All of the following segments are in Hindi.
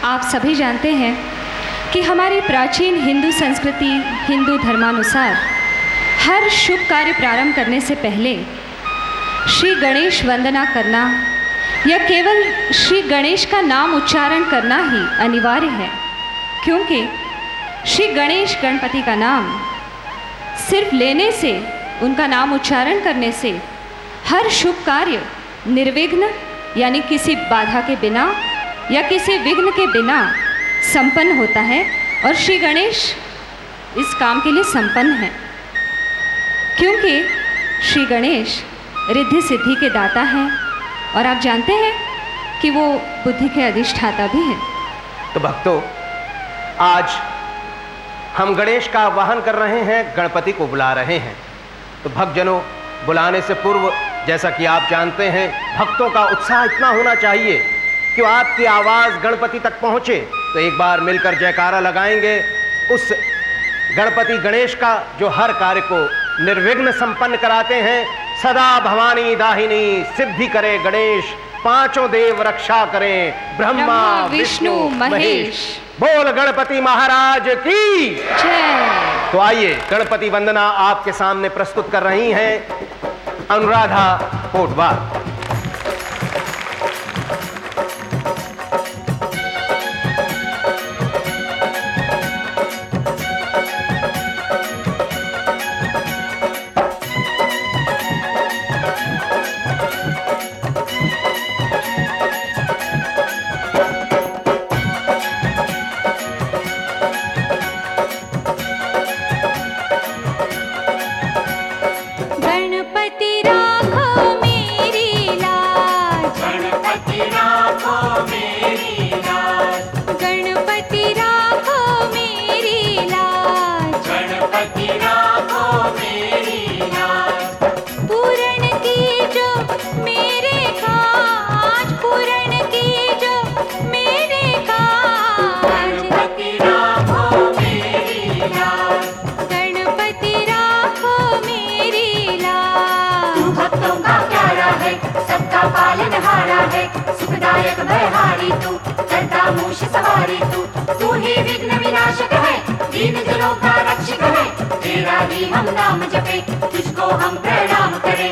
आप सभी जानते हैं कि हमारी प्राचीन हिंदू संस्कृति, हिंदू धर्मानुसार हर शुभ कार्य प्रारंभ करने से पहले श्री गणेश वंदना करना या केवल श्री गणेश का नाम उच्चारण करना ही अनिवार्य है, क्योंकि श्री गणेश गणपति का नाम सिर्फ लेने से, उनका नाम उच्चारण करने से हर शुभ कार्य निर्विघ्न यानी किसी बाधा के बिना या किसी विघ्न के बिना संपन्न होता है। और श्री गणेश इस काम के लिए संपन्न है, क्योंकि श्री गणेश रिद्धि सिद्धि के दाता हैं और आप जानते हैं कि वो बुद्धि के अधिष्ठाता भी हैं। तो भक्तों, आज हम गणेश का आवाहन कर रहे हैं, गणपति को बुला रहे हैं। तो भक्तजनों, बुलाने से पूर्व जैसा कि आप जानते हैं, भक्तों का उत्साह इतना होना चाहिए कि आपकी आवाज़ गणपति तक पहुँचे। तो एक बार मिलकर जयकारा लगाएंगे उस गणपति गणेश का, जो हर कार्य को निर्विघ्न संपन्न कराते हैं। सदा भवानी दाहिनी सिद्धि करे गणेश, पांचों देव रक्षा करें, ब्रह्मा विष्णु महेश। बोल गणपति महाराज की जय। तो आइए, गणपति वंदना आपके सामने प्रस्तुत कर रही हैं अनुराधा कोटवाल। सुखदायक बलहारी तू, करता मूष सवारी तू ही विघ्न विनाशक है, दीन जनों का रक्षक है। तेरा ही हम नाम जपे, तुझको हम प्रणाम करें।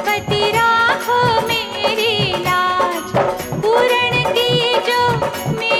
पूरण की जो